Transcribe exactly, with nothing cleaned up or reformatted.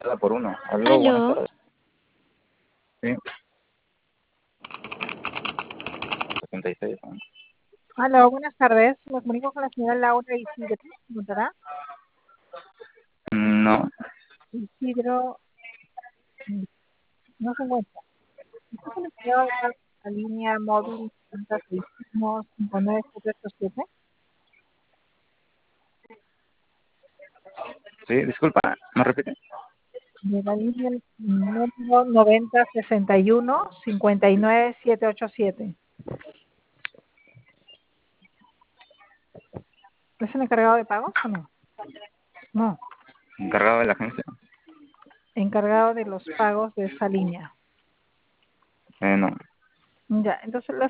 Cada por uno. Aló, buenas Aló, tardes. Sí, setenta y seis. ¿No? Hola, buenas tardes. Me comunico con la señora Laura Isidro. ¿Me encontrará? No, Isidro mm, no se encuentra. ¿Usted se le envió la línea móvil cinco seis uno cinco nueve siete ocho siete? sí, disculpa, ¿me repite? De la línea número noventa sesenta y uno cincuenta y nueve siete ocho siete. ¿Es el encargado de pagos o no? No, Encargado de la agencia. encargado de los pagos de esa línea. Eh, no. Ya, entonces la